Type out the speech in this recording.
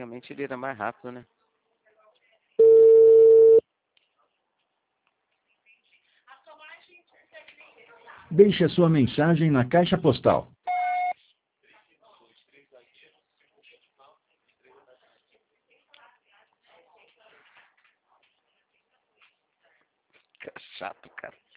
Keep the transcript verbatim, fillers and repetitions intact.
antigamente ele era mais rápido, né? Deixe a sua mensagem na caixa postal. Fica chato, cara.